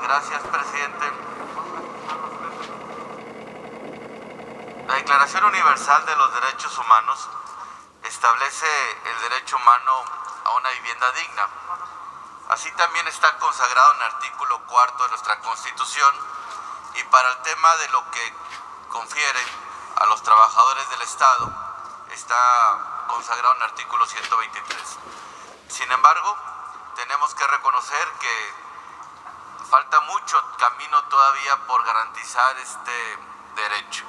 Gracias, presidente. La Declaración Universal de los Derechos Humanos establece el derecho humano a una vivienda digna. Así también está consagrado en el artículo 4 de nuestra Constitución, y para el tema de lo que confiere a los trabajadores del Estado está consagrado en el artículo 123. Sin embargo, tenemos que reconocer que falta mucho camino todavía por garantizar este derecho.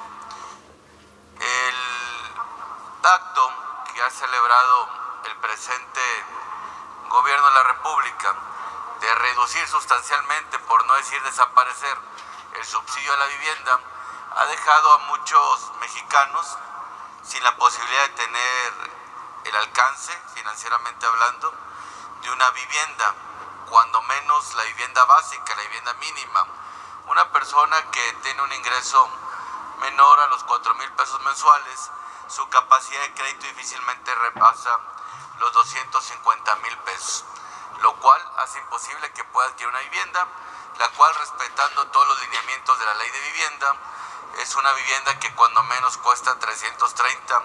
El acto que ha celebrado el presente Gobierno de la República de reducir sustancialmente, por no decir desaparecer, el subsidio a la vivienda ha dejado a muchos mexicanos sin la posibilidad de tener el alcance, financieramente hablando, de una vivienda, cuando menos la vivienda básica, la vivienda mínima. Una persona que tiene un ingreso menor a los 4,000 pesos mensuales, su capacidad de crédito difícilmente repasa los 250,000 pesos, lo cual hace imposible que pueda adquirir una vivienda, la cual, respetando todos los lineamientos de la ley de vivienda, es una vivienda que cuando menos cuesta 330,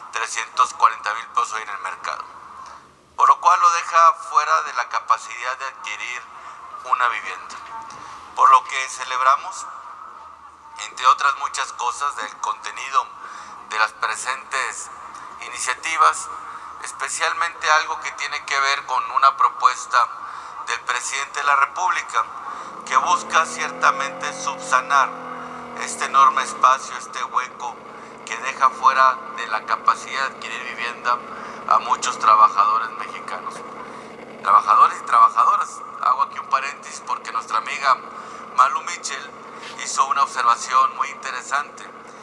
340,000 pesos hoy en el mercado, por lo cual lo deja fuera de la capacidad de adquirir una vivienda. Por lo que celebramos, entre otras muchas cosas, del contenido de las presentes iniciativas, especialmente algo que tiene que ver con una propuesta del presidente de la República, que busca ciertamente subsanar este enorme espacio, este hueco que deja fuera de la capacidad de adquirir vivienda a muchos trabajadores mexicanos. Trabajadores y trabajadoras. Hago aquí un paréntesis porque nuestra amiga Malu Mitchell hizo una observación muy interesante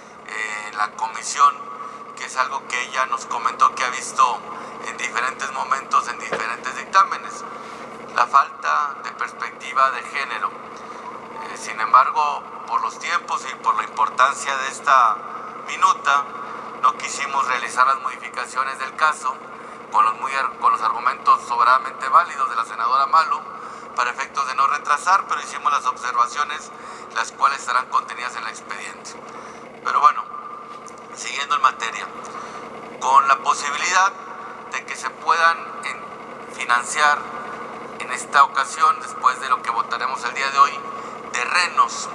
en la comisión, que es algo que ella nos comentó que ha visto en diferentes momentos, en diferentes dictámenes: la falta de perspectiva de género. Sin embargo, por los tiempos y por la importancia de esta minuta, no quisimos realizar las modificaciones del caso con los argumentos sobradamente válidos de la senadora Malu, para efectos de no retrasar, pero hicimos las observaciones, las cuales estarán contenidas en el expediente. Pero bueno, siguiendo en materia, con la posibilidad de que se puedan financiar en esta ocasión, después de lo que votaremos el día de hoy, terrenos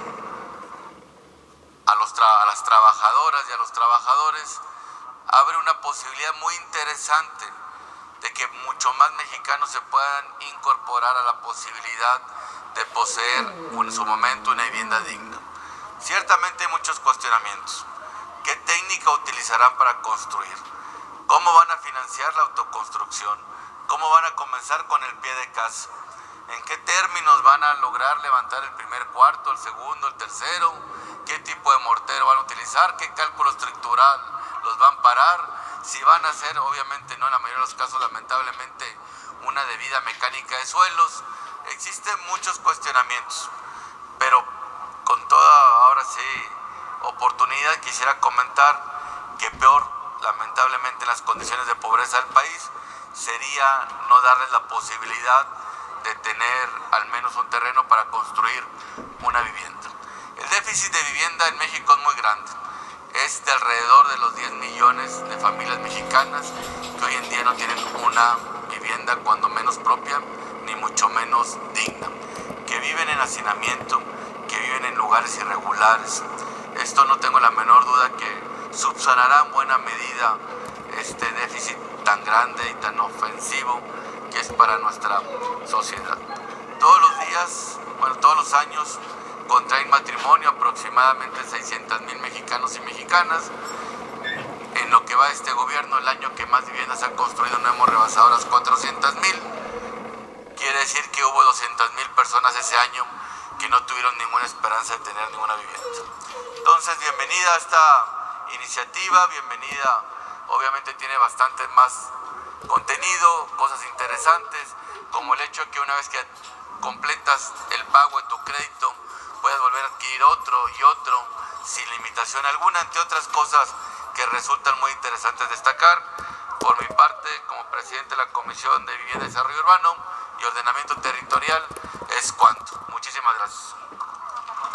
a las trabajadoras y a los trabajadores, abre una posibilidad muy interesante de que mucho más mexicanos se puedan incorporar a la posibilidad de poseer en su momento una vivienda digna. Ciertamente hay muchos cuestionamientos. ¿Qué técnica utilizarán para construir? ¿Cómo van a financiar la autoconstrucción? ¿Cómo van a comenzar con el pie de casa? ¿En qué términos van a lograr levantar el primer cuarto, el segundo, el tercero? ¿Qué tipo de mortero van a utilizar? ¿Qué cálculo estructural los van a parar? Si van a hacer, obviamente no en la mayoría de los casos, lamentablemente, una debida mecánica de suelos. Existen muchos cuestionamientos, pero con toda, ahora sí, oportunidad, quisiera comentar que peor, lamentablemente, en las condiciones de pobreza del país, sería no darles la posibilidad de tener al menos un terreno para construir una vivienda. El déficit de vivienda en México es muy grande. Es de alrededor de los 10 millones de familias mexicanas que hoy en día no tienen una vivienda, cuando menos propia, ni mucho menos digna, que viven en hacinamiento, que viven en lugares irregulares. Esto no tengo la menor duda que subsanará en buena medida este déficit tan grande y tan ofensivo que es para nuestra sociedad. Todos los años contraen matrimonio aproximadamente 600,000 mexicanos y mexicanas. En lo que va de este gobierno, el año que más viviendas se han construido, no hemos rebasado las 400,000. Quiere decir que hubo 200,000 personas ese año que no tuvieron ninguna esperanza de tener ninguna vivienda. Entonces, bienvenida a esta iniciativa, bienvenida. Obviamente tiene bastante más contenido, cosas interesantes, como el hecho de que una vez que completas el pago de tu crédito, puedas volver a adquirir otro y otro sin limitación alguna, entre otras cosas que resultan muy interesantes destacar. Por mi parte, como presidente de la Comisión de Vivienda y Desarrollo Urbano y Ordenamiento Territorial, es cuanto. Muchísimas gracias. Gracias.